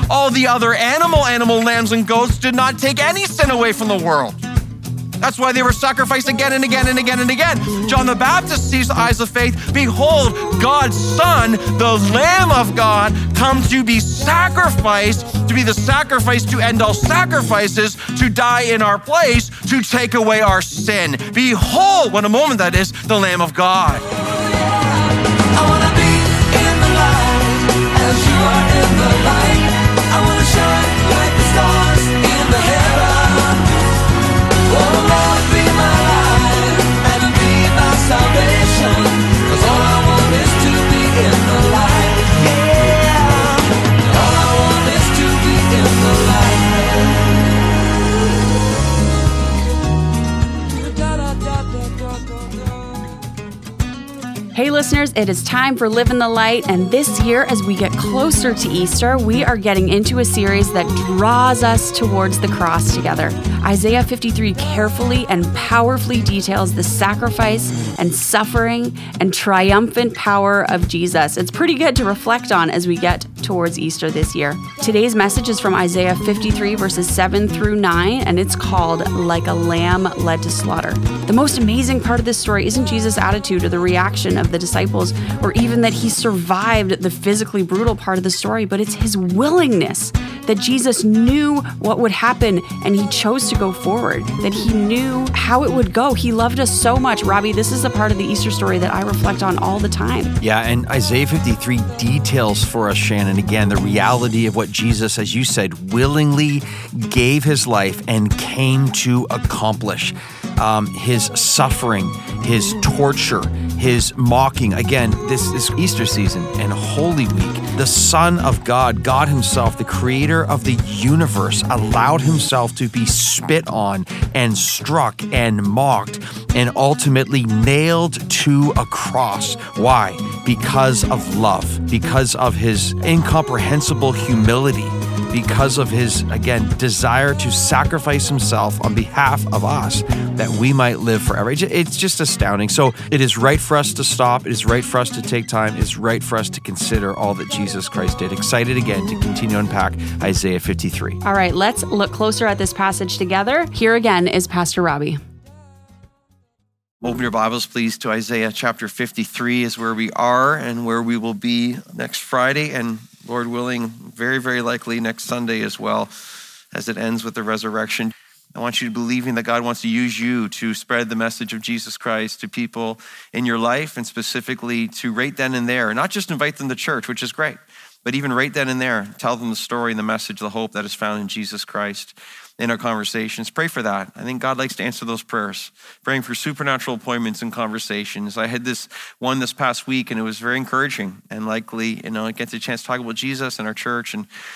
All the other animal lambs and goats did not take any sin away from the world. That's why they were sacrificed again and again and again and again. John the Baptist sees the eyes of faith. Behold, God's Son, the Lamb of God, come to be sacrificed, to be the sacrifice to end all sacrifices, to die in our place, to take away our sin. Behold, what a moment that is, the Lamb of God. I wanna be in the light as you are in the light. I wanna shine like the stars in the heaven. Oh Lord, be my light and be my salvation. 'Cause all I want is to be in the light. Yeah. All I want is to be in the light. Hey listeners, it is time for Live in the Light, and this year as we get closer to Easter, we are getting into a series that draws us towards the cross together. Isaiah 53 carefully and powerfully details the sacrifice and suffering and triumphant power of Jesus. It's pretty good to reflect on as we get towards Easter this year. Today's message is from Isaiah 53 verses 7 through 9, and it's called Like a Lamb Led to Slaughter. The most amazing part of this story isn't Jesus' attitude or the reaction of the disciples, or even that he survived the physically brutal part of the story, but it's his willingness that Jesus knew what would happen and he chose to go forward, that he knew how it would go. He loved us so much. Robbie, this is a part of the Easter story that I reflect on all the time. Yeah, and Isaiah 53 details for us, Shannon, again, the reality of what Jesus, as you said, willingly gave his life and came to accomplish. His suffering, his torture, his mocking. Again, this is Easter season and Holy Week. The Son of God, God himself, the creator of the universe, allowed himself to be spit on and struck and mocked and ultimately nailed to a cross. Why? Because of love, because of his incomprehensible humility, because of his, again, desire to sacrifice himself on behalf of us that we might live forever. It's just astounding. So it is right for us to stop. It is right for us to take time. It's right for us to consider all that Jesus Christ did. Excited again to continue to unpack Isaiah 53. All right, let's look closer at this passage together. Here again is Pastor Robbie. Open your Bibles, please, to Isaiah chapter 53 is where we are and where we will be next Friday, and Lord willing, very, very likely next Sunday as well, as it ends with the resurrection. I want you to believe that God wants to use you to spread the message of Jesus Christ to people in your life, and specifically to right then and there, not just invite them to church, which is great, but even right then and there, tell them the story and the message, the hope that is found in Jesus Christ. In our conversations, pray for that. I think God likes to answer those prayers. Praying for supernatural appointments and conversations. I had this one this past week, and it was very encouraging. And likely, I get the chance to talk about Jesus and our church,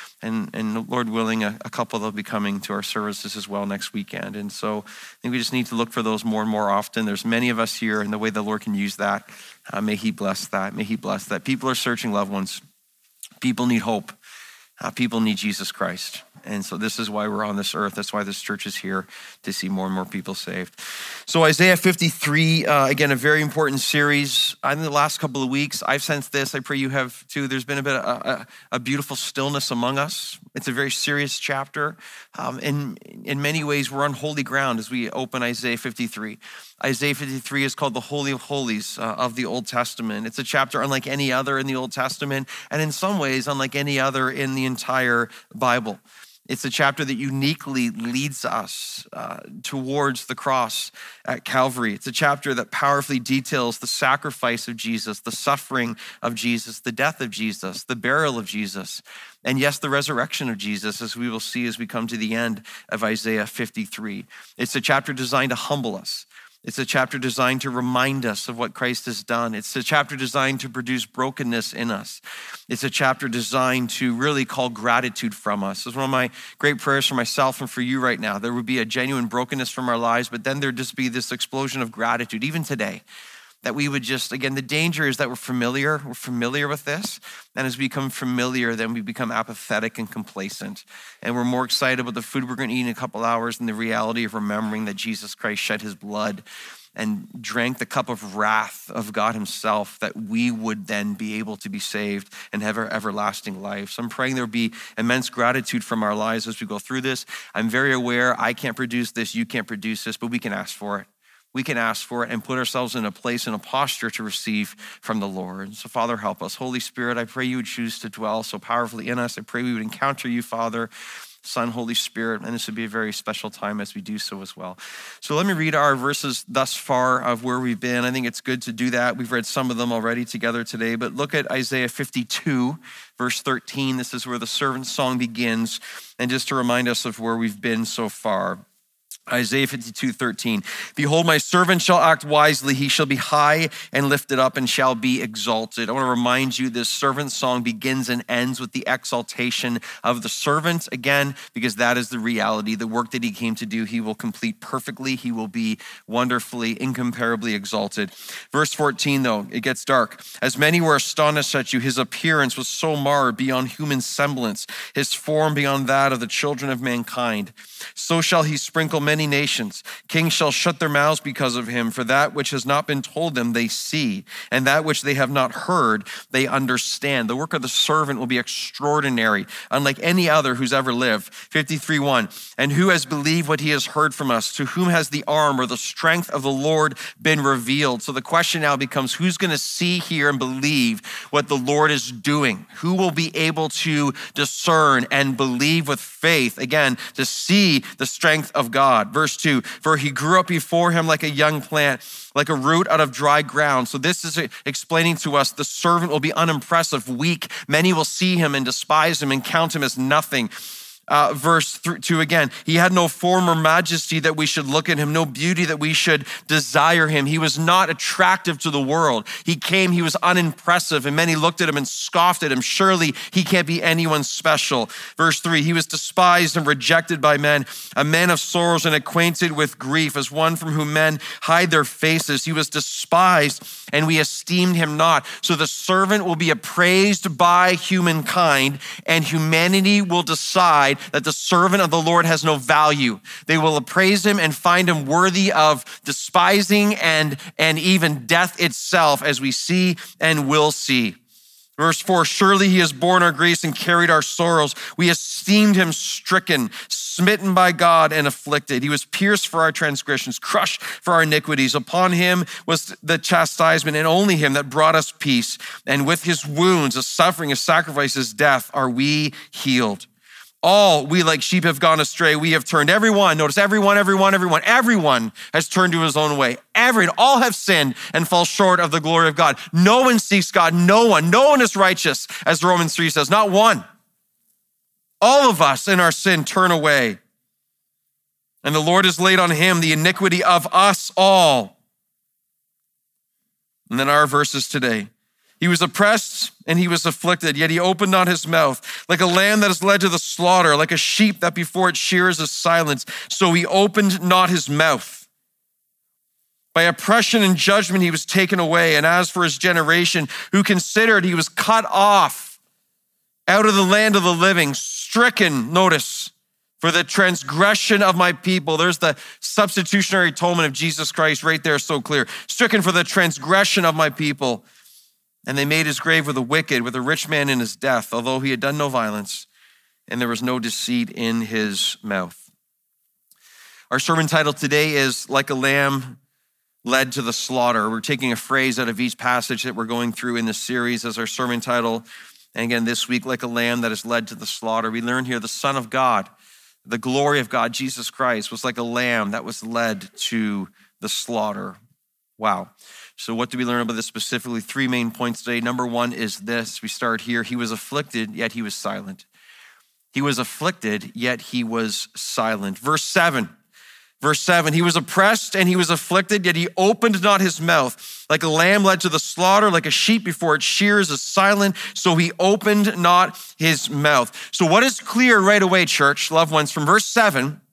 and Lord willing, a couple that'll be coming to our services as well next weekend. And so I think we just need to look for those more and more often. There's many of us here, and the way the Lord can use that, may He bless that. May He bless that. People are searching loved ones. People need hope. People need Jesus Christ. And so this is why we're on this earth. That's why this church is here, to see more and more people saved. So Isaiah 53, again, a very important series. In the last couple of weeks, I've sensed this. I pray you have too. There's been a bit of a beautiful stillness among us. It's a very serious chapter. In many ways, we're on holy ground as we open Isaiah 53. Isaiah 53 is called the Holy of Holies of the Old Testament. It's a chapter unlike any other in the Old Testament, and in some ways unlike any other in the entire Bible. It's a chapter that uniquely leads us towards the cross at Calvary. It's a chapter that powerfully details the sacrifice of Jesus, the suffering of Jesus, the death of Jesus, the burial of Jesus, and yes, the resurrection of Jesus, as we will see as we come to the end of Isaiah 53. It's a chapter designed to humble us. It's a chapter designed to remind us of what Christ has done. It's a chapter designed to produce brokenness in us. It's a chapter designed to really call gratitude from us. It's one of my great prayers for myself and for you right now. There would be a genuine brokenness from our lives, but then there'd just be this explosion of gratitude, even today. that we would just, again, the danger is that we're familiar with this. And as we become familiar, then we become apathetic and complacent. And we're more excited about the food we're going to eat in a couple hours than the reality of remembering that Jesus Christ shed his blood and drank the cup of wrath of God himself, that we would then be able to be saved and have our everlasting life. So I'm praying there'll be immense gratitude from our lives as we go through this. I'm very aware I can't produce this, you can't produce this, but we can ask for it. We can ask for it and put ourselves in a place, in a posture to receive from the Lord. So Father, help us. Holy Spirit, I pray you would choose to dwell so powerfully in us. I pray we would encounter you, Father, Son, Holy Spirit, and this would be a very special time as we do so as well. So let me read our verses thus far of where we've been. I think it's good to do that. We've read some of them already together today, but look at Isaiah 52, verse 13. This is where the servant song begins, and just to remind us of where we've been so far. Isaiah 52:13. Behold, my servant shall act wisely. He shall be high and lifted up and shall be exalted. I want to remind you this servant song begins and ends with the exaltation of the servant, again, because that is the reality. The work that he came to do, he will complete perfectly. He will be wonderfully, incomparably exalted. Verse 14, though, it gets dark. As many were astonished at you, his appearance was so marred beyond human semblance, his form beyond that of the children of mankind. So shall he sprinkle many nations. Kings shall shut their mouths because of him, for that which has not been told them they see, and that which they have not heard they understand. The work of the servant will be extraordinary, unlike any other who's ever lived. 53:1. And who has believed what he has heard from us? To whom has the arm or the strength of the Lord been revealed? So the question now becomes, who's going to see, hear, and believe what the Lord is doing? Who will be able to discern and believe with faith, again, to see the strength of God? Verse 2, for he grew up before him like a young plant, like a root out of dry ground. So this is explaining to us the servant will be unimpressive, weak. Many will see him and despise him and count him as nothing. Verse 2 again, he had no form or majesty that we should look at him, no beauty that we should desire him. He was not attractive to the world. He came, he was unimpressive, and many looked at him and scoffed at him. Surely he can't be anyone special. Verse 3, he was despised and rejected by men, a man of sorrows and acquainted with grief, as one from whom men hide their faces. He was despised and we esteemed him not. So the servant will be appraised by humankind, and humanity will decide that the servant of the Lord has no value. They will appraise him and find him worthy of despising and even death itself, as we see and will see. Verse 4, surely he has borne our griefs and carried our sorrows. We esteemed him stricken, smitten by God and afflicted. He was pierced for our transgressions, crushed for our iniquities. Upon him was the chastisement, and only him that brought us peace. And with his wounds, his suffering, his sacrifice, his death, are we healed. All we like sheep have gone astray. We have turned everyone. Notice everyone has turned to his own way. All have sinned and fall short of the glory of God. No one seeks God. No one is righteous, as Romans 3 says, not one. All of us in our sin turn away. And the Lord has laid on him the iniquity of us all. And then our verses today. He was oppressed and he was afflicted, yet he opened not his mouth. Like a lamb that is led to the slaughter, like a sheep that before its shears is silenced, so he opened not his mouth. By oppression and judgment he was taken away. And as for his generation, who considered he was cut off out of the land of the living, stricken, notice, for the transgression of my people. There's the substitutionary atonement of Jesus Christ right there, so clear. Stricken for the transgression of my people. And they made his grave with the wicked, with a rich man in his death, although he had done no violence, and there was no deceit in his mouth. Our sermon title today is Like a Lamb Led to the Slaughter. We're taking a phrase out of each passage that we're going through in this series as our sermon title. And again, this week, like a lamb that is led to the slaughter. We learn here the Son of God, the glory of God, Jesus Christ, was like a lamb that was led to the slaughter. Wow. So what do we learn about this specifically? 3 main points today. Number 1 is this. We start here. He was afflicted, yet he was silent. He was afflicted, yet he was silent. Verse 7, he was oppressed and he was afflicted, yet he opened not his mouth. Like a lamb led to the slaughter, like a sheep before its shears is silent, so he opened not his mouth. So what is clear right away, church, loved ones, from verse 7,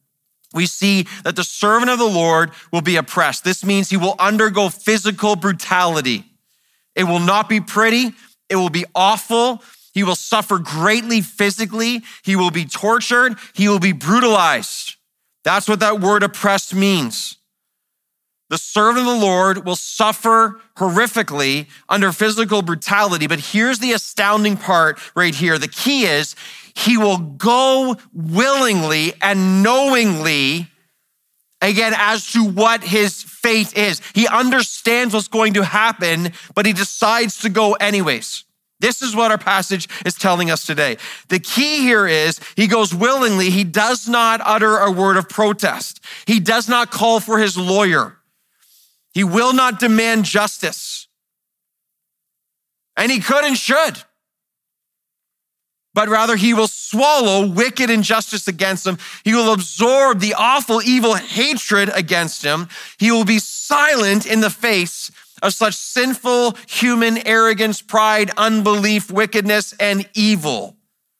we see that the servant of the Lord will be oppressed. This means he will undergo physical brutality. It will not be pretty. It will be awful. He will suffer greatly physically. He will be tortured. He will be brutalized. That's what that word oppressed means. The servant of the Lord will suffer horrifically under physical brutality. But here's the astounding part right here. The key is he will go willingly and knowingly, again, as to what his fate is. He understands what's going to happen, but he decides to go anyways. This is what our passage is telling us today. The key here is he goes willingly. He does not utter a word of protest. He does not call for his lawyer. He will not demand justice. And he could and should. But rather he will swallow wicked injustice against him. He will absorb the awful, evil hatred against him. He will be silent in the face of such sinful human arrogance, pride, unbelief, wickedness, and evil.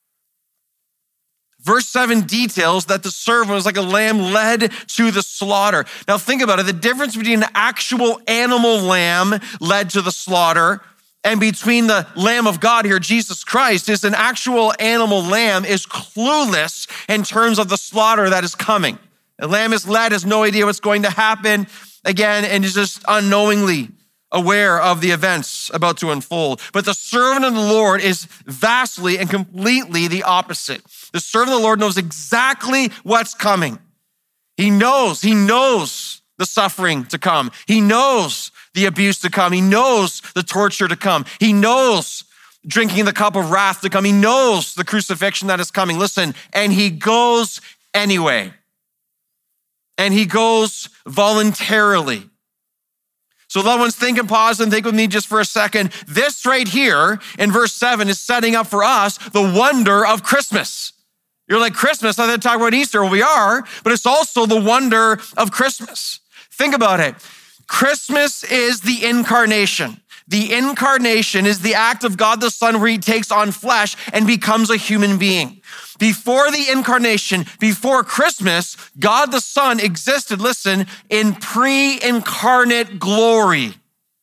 Verse 7 details that the servant was like a lamb led to the slaughter. Now think about it. The difference between an actual animal lamb led to the slaughter and between the Lamb of God here, Jesus Christ, is an actual animal lamb is clueless in terms of the slaughter that is coming. The lamb is led, has no idea what's going to happen again, and is just unknowingly aware of the events about to unfold. But the servant of the Lord is vastly and completely the opposite. The servant of the Lord knows exactly what's coming. He knows the suffering to come. He knows the abuse to come. He knows the torture to come. He knows drinking the cup of wrath to come. He knows the crucifixion that is coming. Listen, and he goes anyway. And he goes voluntarily. So loved ones, think and pause and think with me just for a second. This right here in verse 7 is setting up for us the wonder of Christmas. You're like, Christmas? I thought talk about Easter. Well, we are, but it's also the wonder of Christmas. Think about it. Christmas is the incarnation. The incarnation is the act of God the Son where he takes on flesh and becomes a human being. Before the incarnation, before Christmas, God the Son existed, listen, in pre-incarnate glory.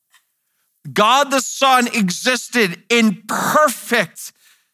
God the Son existed in perfect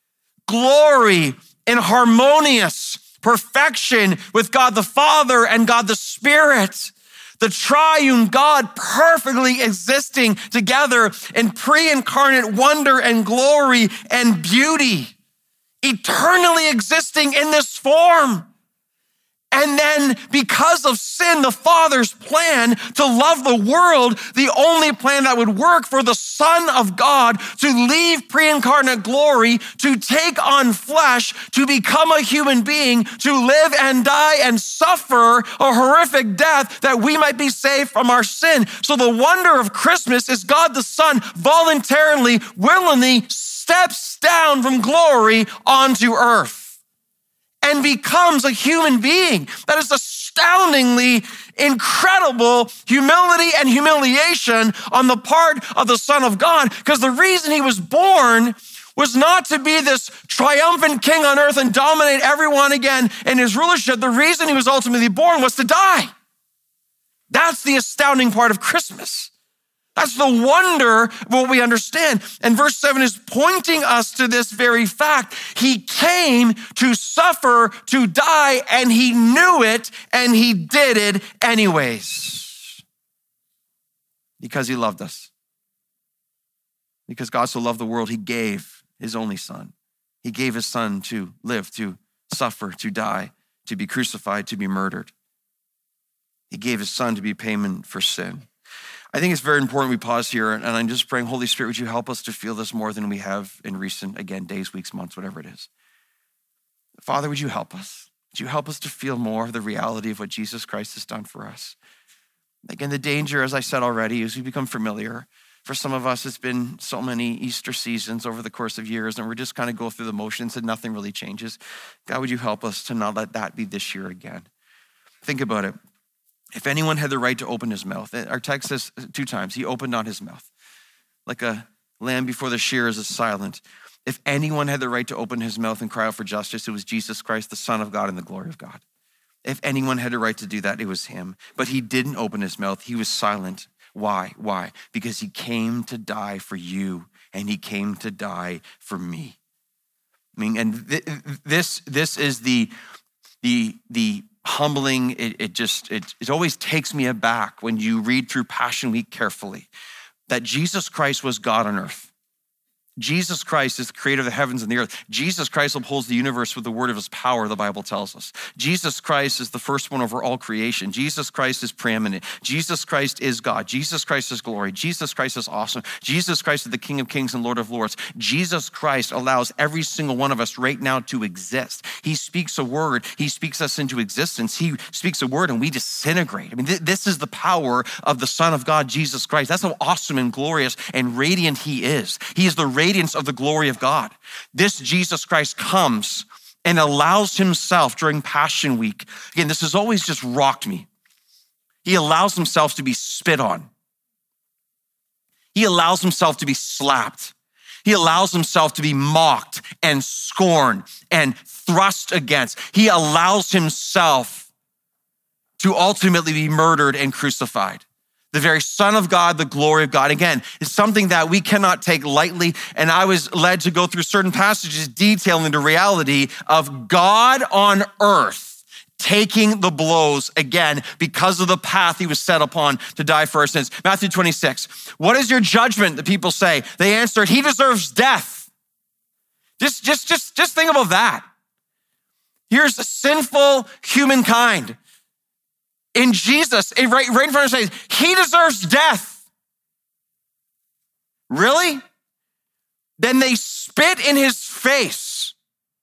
glory, in harmonious perfection with God the Father and God the Spirit. The triune God perfectly existing together in pre-incarnate wonder and glory and beauty, eternally existing in this form. And then because of sin, the Father's plan to love the world, the only plan that would work for the Son of God to leave pre-incarnate glory, to take on flesh, to become a human being, to live and die and suffer a horrific death that we might be saved from our sin. So the wonder of Christmas is God the Son voluntarily, willingly steps down from glory onto earth and becomes a human being. That is astoundingly incredible humility and humiliation on the part of the Son of God, because the reason he was born was not to be this triumphant king on earth and dominate everyone again in his rulership. The reason he was ultimately born was to die. That's the astounding part of Christmas. That's the wonder of what we understand. And verse 7 is pointing us to this very fact. He came to suffer, to die, and he knew it, and he did it anyways. Because he loved us. Because God so loved the world, he gave his only son. He gave his son to live, to suffer, to die, to be crucified, to be murdered. He gave his son to be payment for sin. I think it's very important we pause here, and I'm just praying, Holy Spirit, would you help us to feel this more than we have in recent, again, days, weeks, months, whatever it is. Father, would you help us? Would you help us to feel more of the reality of what Jesus Christ has done for us? Again, the danger, as I said already, is we become familiar. For some of us, it's been so many Easter seasons over the course of years, and we're just kind of go through the motions and nothing really changes. God, would you help us to not let that be this year again? Think about it. If anyone had the right to open his mouth, our text says 2 times, he opened not his mouth. Like a lamb before the shearers is silent. If anyone had the right to open his mouth and cry out for justice, it was Jesus Christ, the Son of God and the glory of God. If anyone had a right to do that, it was him. But he didn't open his mouth. He was silent. Why? Why? Because he came to die for you, and he came to die for me. I mean, and this is the humbling. It always takes me aback when you read through Passion Week carefully, that Jesus Christ was God on earth. Jesus Christ is the creator of the heavens and the earth. Jesus Christ upholds the universe with the word of his power, the Bible tells us. Jesus Christ is the first one over all creation. Jesus Christ is preeminent. Jesus Christ is God. Jesus Christ is glory. Jesus Christ is awesome. Jesus Christ is the King of kings and Lord of lords. Jesus Christ allows every single one of us right now to exist. He speaks a word. He speaks us into existence. He speaks a word and we disintegrate. I mean, this is the power of the Son of God, Jesus Christ. That's how awesome and glorious and radiant he is. He is the radiance of the glory of God. This Jesus Christ comes and allows himself during Passion Week. Again, this has always just rocked me. He allows himself to be spit on. He allows himself to be slapped. He allows himself to be mocked and scorned and thrust against. He allows himself to ultimately be murdered and crucified. The very Son of God, the glory of God. Again, is something that we cannot take lightly. And I was led to go through certain passages detailing the reality of God on earth taking the blows again because of the path he was set upon to die for our sins. Matthew 26. What is your judgment? The people say. They answered, he deserves death. Just think about that. Here's a sinful humankind. In Jesus, right in front of us, he deserves death. Really? Then they spit in his face.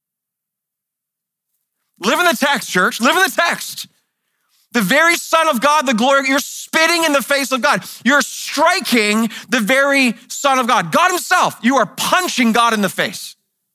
Live in the text, church. Live in the text. The very Son of God, the glory, you're spitting in the face of God. You're striking the very Son of God. God himself, you are punching God in the face.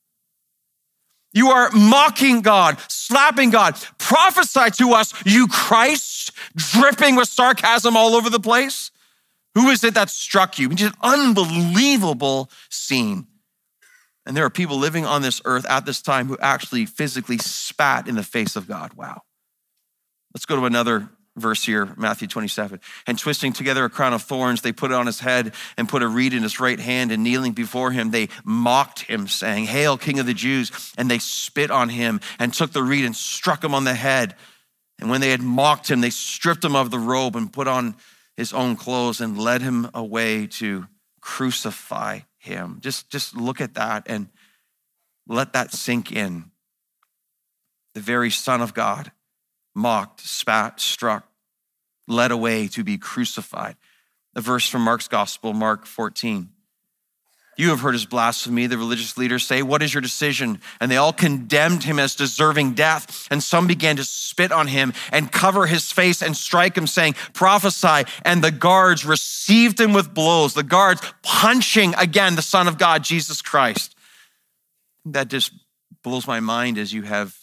You are mocking God, slapping God. Prophesy to us, you Christ, dripping with sarcasm all over the place. Who is it that struck you? It's an unbelievable scene. And there are people living on this earth at this time who actually physically spat in the face of God. Wow. Let's go to another verse here, Matthew 27. And twisting together a crown of thorns, they put it on his head and put a reed in his right hand, and kneeling before him, they mocked him, saying, Hail, King of the Jews. And they spit on him and took the reed and struck him on the head. And when they had mocked him, they stripped him of the robe and put on his own clothes and led him away to crucify him. Just look at that and let that sink in. The very Son of God, mocked, spat, struck, led away to be crucified. A verse from Mark's gospel, Mark 14. You have heard his blasphemy, the religious leaders say, what is your decision? And they all condemned him as deserving death. And some began to spit on him and cover his face and strike him, saying, prophesy. And the guards received him with blows. The guards punching again the Son of God, Jesus Christ. That just blows my mind as you have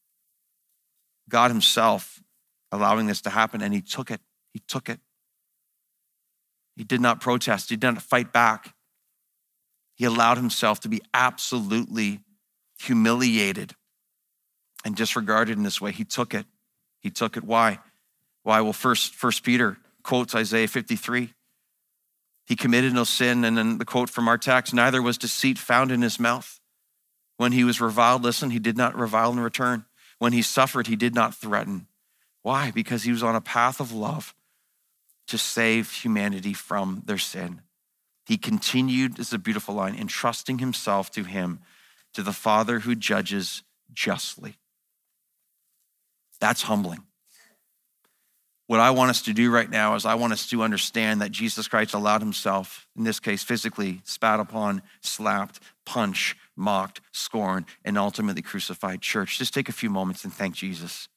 God himself allowing this to happen, and he took it. He took it. He did not protest. He did not fight back. He allowed himself to be absolutely humiliated and disregarded in this way. He took it. He took it. Why? Why? Well, First Peter quotes Isaiah 53. He committed no sin. And then the quote from our text, neither was deceit found in his mouth. When he was reviled, listen, he did not revile in return. When he suffered, he did not threaten. Why? Because he was on a path of love to save humanity from their sin. He continued, this is a beautiful line, entrusting himself to him, to the Father who judges justly. That's humbling. What I want us to do right now is I want us to understand that Jesus Christ allowed himself, in this case physically, spat upon, slapped, punched, mocked, scorned, and ultimately crucified. Church, just take a few moments and thank Jesus.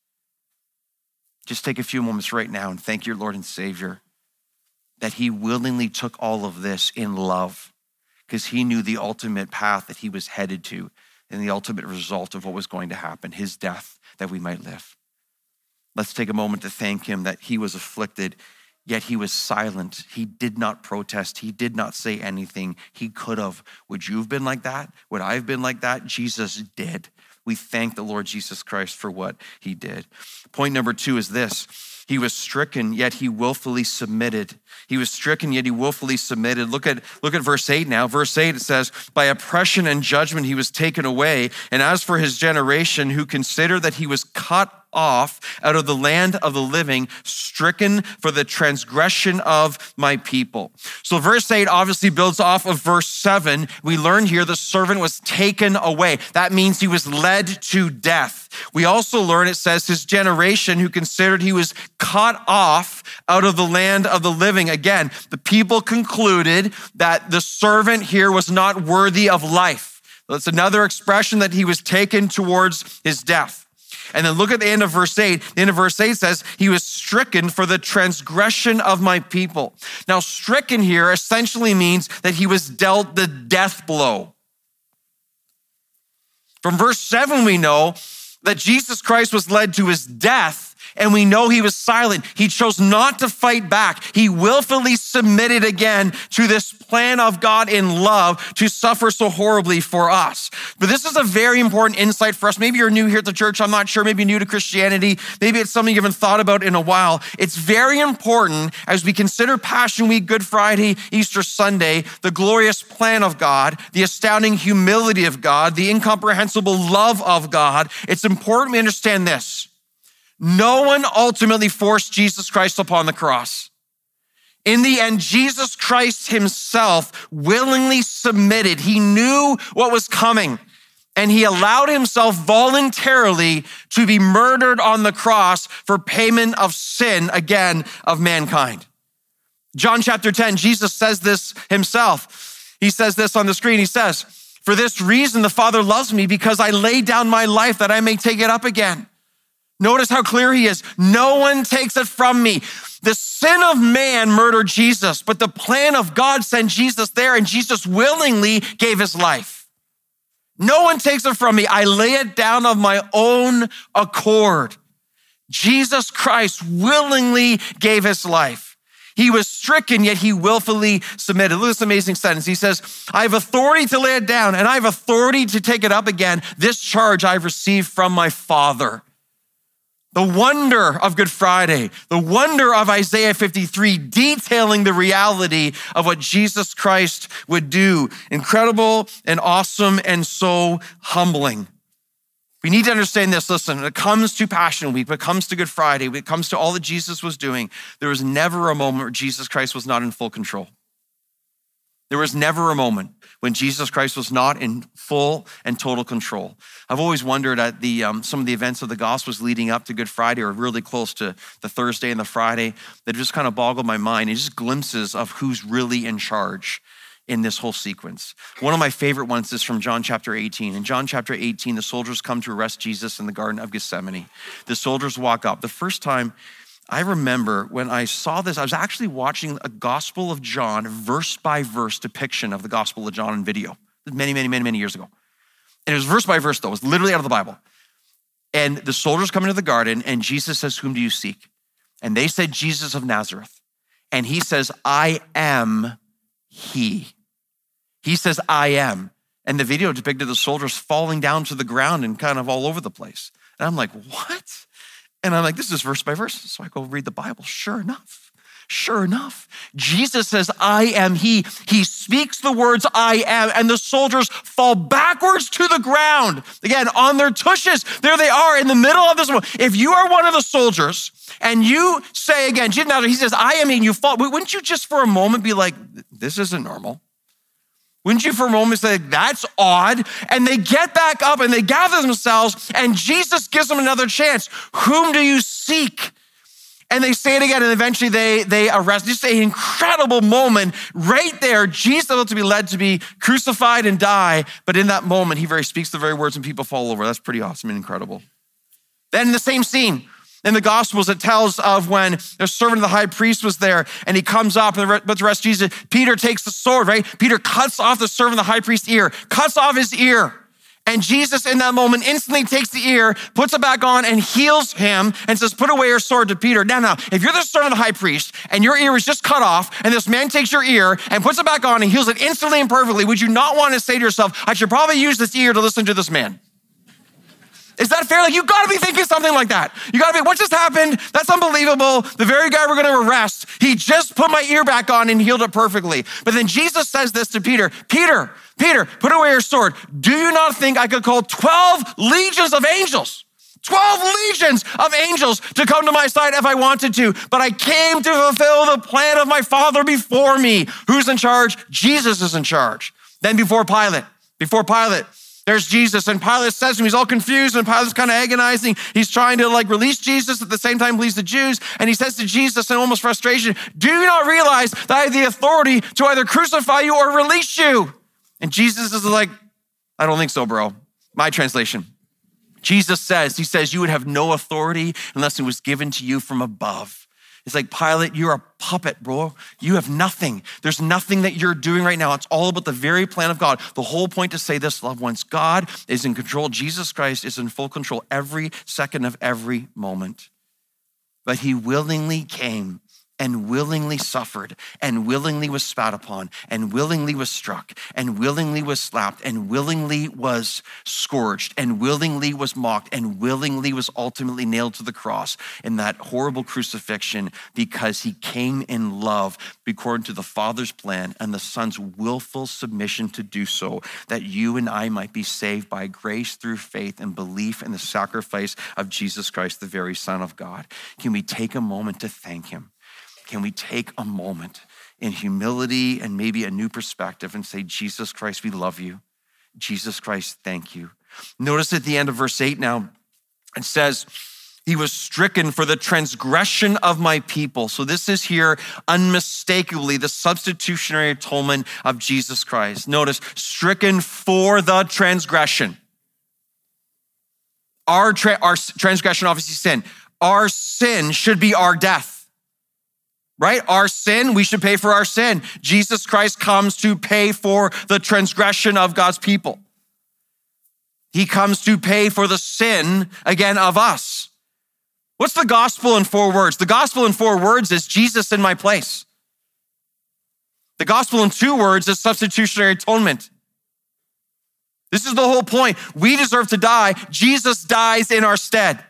Just take a few moments right now and thank your Lord and Savior that he willingly took all of this in love because he knew the ultimate path that he was headed to and the ultimate result of what was going to happen, his death, that we might live. Let's take a moment to thank him that he was afflicted, yet he was silent. He did not protest. He did not say anything. He could have. Would you have been like that? Would I have been like that? Jesus did. We thank the Lord Jesus Christ for what he did. Point number 2 is this. He was stricken, yet he willfully submitted. He was stricken, yet he willfully submitted. Look at verse 8 now. Verse 8, it says, by oppression and judgment he was taken away. And as for his generation, who considered that he was cut off out of the land of the living, stricken for the transgression of my people. So verse 8 obviously builds off of verse 7. We learn here the servant was taken away. That means he was led to death. We also learn, it says, his generation who considered he was cut off out of the land of the living. Again, the people concluded that the servant here was not worthy of life. That's another expression that he was taken towards his death. And then look at the end of verse 8. The end of verse 8 says, he was stricken for the transgression of my people. Now, stricken here essentially means that he was dealt the death blow. From verse 7, we know that Jesus Christ was led to his death, and we know he was silent. He chose not to fight back. He willfully submitted again to this plan of God in love to suffer so horribly for us. But this is a very important insight for us. Maybe you're new here at the church. I'm not sure. Maybe new to Christianity. Maybe it's something you haven't thought about in a while. It's very important as we consider Passion Week, Good Friday, Easter Sunday, the glorious plan of God, the astounding humility of God, the incomprehensible love of God. It's important we understand this. No one ultimately forced Jesus Christ upon the cross. In the end, Jesus Christ himself willingly submitted. He knew what was coming, and he allowed himself voluntarily to be murdered on the cross for payment of sin, again, of mankind. John chapter 10, Jesus says this himself. He says this on the screen. He says, for this reason, the Father loves me, because I lay down my life that I may take it up again. Notice how clear he is. No one takes it from me. The sin of man murdered Jesus, but the plan of God sent Jesus there, and Jesus willingly gave his life. No one takes it from me. I lay it down of my own accord. Jesus Christ willingly gave his life. He was stricken, yet he willfully submitted. Look at this amazing sentence. He says, I have authority to lay it down, and I have authority to take it up again. This charge I've received from my Father. The wonder of Good Friday, the wonder of Isaiah 53, detailing the reality of what Jesus Christ would do. Incredible and awesome and so humbling. We need to understand this. Listen, when it comes to Passion Week, when it comes to Good Friday, when it comes to all that Jesus was doing, there was never a moment where Jesus Christ was not in full control. There was never a moment when Jesus Christ was not in full and total control. I've always wondered at some of the events of the Gospels leading up to Good Friday, or really close to the Thursday and the Friday, that just kind of boggled my mind. It's just glimpses of who's really in charge in this whole sequence. One of my favorite ones is from John chapter 18. In John chapter 18, the soldiers come to arrest Jesus in the Garden of Gethsemane. The soldiers walk up. The first time I remember when I saw this, I was actually watching a Gospel of John verse by verse depiction of the Gospel of John in video many years ago. And it was verse by verse though, it was literally out of the Bible. And the soldiers come into the garden and Jesus says, whom do you seek? And they said, Jesus of Nazareth. And he says, I am he. He says, I am. And the video depicted the soldiers falling down to the ground and kind of all over the place. And I'm like, what? And I'm like, this is verse by verse. So I go read the Bible. Sure enough, Jesus says, I am he. He speaks the words, I am, and the soldiers fall backwards to the ground. Again, on their tushes. There they are in the middle of this. If you are one of the soldiers and you say again, he says, I am he, and you fall, wouldn't you just for a moment be like, this isn't normal? Wouldn't you for a moment say, that's odd? And they get back up and they gather themselves, and Jesus gives them another chance. Whom do you seek? And they say it again, and eventually they arrest. Just an incredible moment right there. Jesus about to be led to be crucified and die, but in that moment, he speaks the very words and people fall over. That's pretty awesome and incredible. Then in the same scene, in the Gospels, it tells of when the servant of the high priest was there and he comes up and the rest Jesus. Peter takes the sword, right? Peter cuts off the servant of the high priest's ear, cuts off his ear. And Jesus in that moment instantly takes the ear, puts it back on and heals him and says, put away your sword to Peter. Now, if you're the servant of the high priest and your ear is just cut off and this man takes your ear and puts it back on and heals it instantly and perfectly, would you not want to say to yourself, I should probably use this ear to listen to this man? Is that fair? Like, you gotta be thinking something like that. You gotta be, what just happened? That's unbelievable. The very guy we're gonna arrest, he just put my ear back on and healed it perfectly. But then Jesus says this to Peter, Peter, put away your sword. Do you not think I could call 12 legions of angels? 12 legions of angels to come to my side if I wanted to, but I came to fulfill the plan of my Father before me. Who's in charge? Jesus is in charge. Then before Pilate, there's Jesus, and Pilate says to him, he's all confused, and Pilate's kind of agonizing. He's trying to release Jesus, at the same time please the Jews, and he says to Jesus in almost frustration, do you not realize that I have the authority to either crucify you or release you? And Jesus is like, I don't think so, bro. My translation. Jesus says, you would have no authority unless it was given to you from above. It's like, Pilate, you're a puppet, bro. You have nothing. There's nothing that you're doing right now. It's all about the very plan of God. The whole point to say this, loved ones, God is in control. Jesus Christ is in full control every second of every moment. But he willingly came and willingly suffered and willingly was spat upon and willingly was struck and willingly was slapped and willingly was scourged and willingly was mocked and willingly was ultimately nailed to the cross in that horrible crucifixion, because he came in love according to the Father's plan and the Son's willful submission to do so, that you and I might be saved by grace through faith and belief in the sacrifice of Jesus Christ, the very Son of God. Can we take a moment to thank him? Can we take a moment in humility and maybe a new perspective and say, Jesus Christ, we love you. Jesus Christ, thank you. Notice at the end of verse 8 now, it says, he was stricken for the transgression of my people. So this is here unmistakably the substitutionary atonement of Jesus Christ. Notice, stricken for the transgression. Our transgression, obviously sin. Our sin should be our death. Right? Our sin, we should pay for our sin. Jesus Christ comes to pay for the transgression of God's people. He comes to pay for the sin, again, of us. What's the gospel in 4 words? The gospel in 4 words is Jesus in my place. The gospel in 2 words is substitutionary atonement. This is the whole point. We deserve to die. Jesus dies in our stead.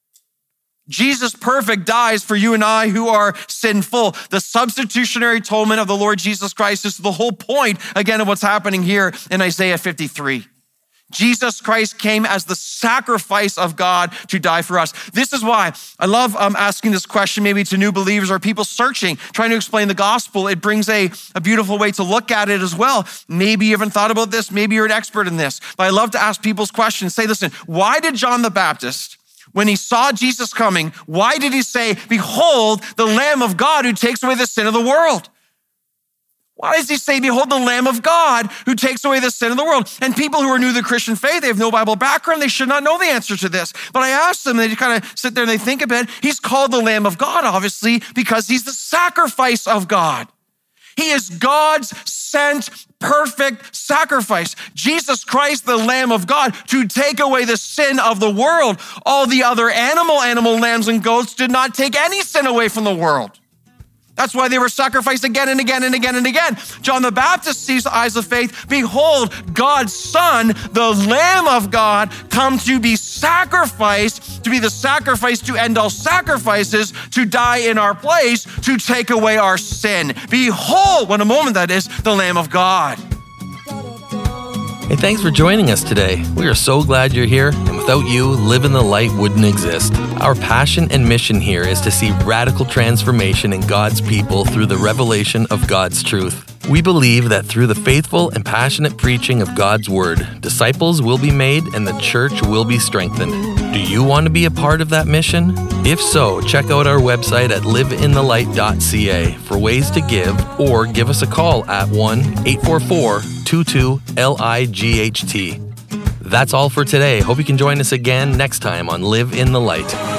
Jesus perfect dies for you and I who are sinful. The substitutionary atonement of the Lord Jesus Christ is the whole point, again, of what's happening here in Isaiah 53. Jesus Christ came as the sacrifice of God to die for us. This is why I love asking this question maybe to new believers or people searching, trying to explain the gospel. It brings a beautiful way to look at it as well. Maybe you haven't thought about this. Maybe you're an expert in this. But I love to ask people's questions. Say, listen, why did John the Baptist, when he saw Jesus coming, why did he say, behold, the Lamb of God who takes away the sin of the world? Why does he say, behold, the Lamb of God who takes away the sin of the world? And people who are new to the Christian faith, they have no Bible background, they should not know the answer to this. But I asked them, they kind of sit there and they think a bit. He's called the Lamb of God, obviously, because he's the sacrifice of God. He is God's sent perfect sacrifice. Jesus Christ, the Lamb of God, to take away the sin of the world. All the other animal lambs and goats did not take any sin away from the world. That's why they were sacrificed again and again and again and again. John the Baptist sees the eyes of faith. Behold, God's Son, the Lamb of God, come to be sacrificed, to be the sacrifice to end all sacrifices, to die in our place, to take away our sin. Behold, what a moment that is, the Lamb of God. Hey, thanks for joining us today. We are so glad you're here, and without you, Live in the Light wouldn't exist. Our passion and mission here is to see radical transformation in God's people through the revelation of God's truth. We believe that through the faithful and passionate preaching of God's Word, disciples will be made and the church will be strengthened. Do you want to be a part of that mission? If so, check out our website at liveinthelight.ca for ways to give, or give us a call at 1-844-22-LIGHT. That's all for today. Hope you can join us again next time on Live in the Light.